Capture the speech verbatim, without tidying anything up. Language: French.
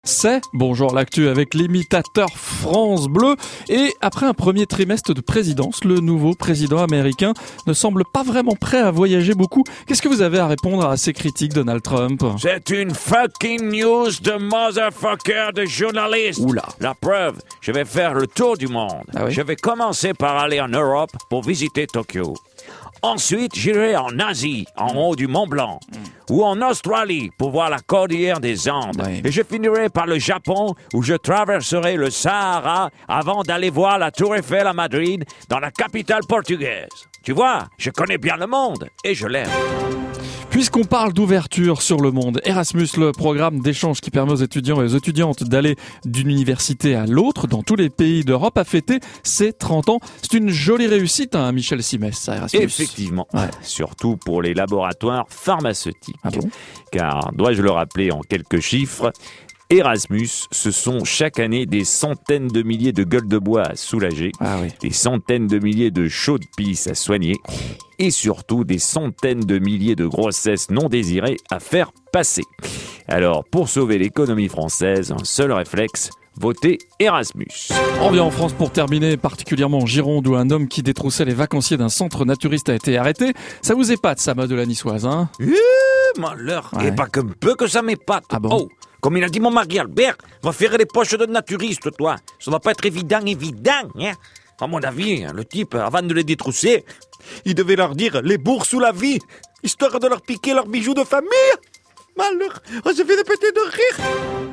C'est Bonjour l'actu avec l'imitateur France Bleu. Et après un premier trimestre de présidence, le nouveau président américain ne semble pas vraiment prêt à voyager beaucoup. Qu'est-ce que vous avez à répondre à ces critiques, Donald Trump? C'est une fucking news de motherfucker de journaliste. Oula. La preuve, je vais faire le tour du monde. Ah oui? Je vais commencer par aller en Europe pour visiter Tokyo. Ensuite, j'irai en Asie, en haut du Mont Blanc, mm. ou en Australie pour voir la cordillère des Andes. Oui. Et je finirai par le Japon où je traverserai le Sahara avant d'aller voir la Tour Eiffel à Madrid, dans la capitale portugaise. Tu vois, je connais bien le monde et je l'aime. Puisqu'on parle d'ouverture sur le monde, Erasmus, le programme d'échange qui permet aux étudiants et aux étudiantes d'aller d'une université à l'autre dans tous les pays d'Europe, a fêté ses trente ans. C'est une jolie réussite, hein, Michel Simès, ça, Erasmus. Effectivement, Ouais. surtout pour les laboratoires pharmaceutiques. Ah bon? Car, dois-je le rappeler en quelques chiffres, Erasmus, ce sont chaque année des centaines de milliers de gueules de bois à soulager, Ah oui. des centaines de milliers de chaudes pisses à soigner, et surtout des centaines de milliers de grossesses non désirées à faire passer. Alors, pour sauver l'économie française, un seul réflexe, voter Erasmus. On revient en France pour terminer, particulièrement en Gironde, où un homme qui détroussait les vacanciers d'un centre naturiste a été arrêté. Ça vous épate, ça, mode de la niçoise, hein? Eh, malheur, Ouais. et pas qu'un peu que ça m'épate. Ah bon? Oh, comme il a dit mon mari Albert, va faire les poches de naturiste, toi. Ça va pas être évident, évident, hein. À mon avis, le type, avant de les détrousser, il devait leur dire les bourses ou la vie, histoire de leur piquer leurs bijoux de famille. Malheur, oh, je vais les péter de rire.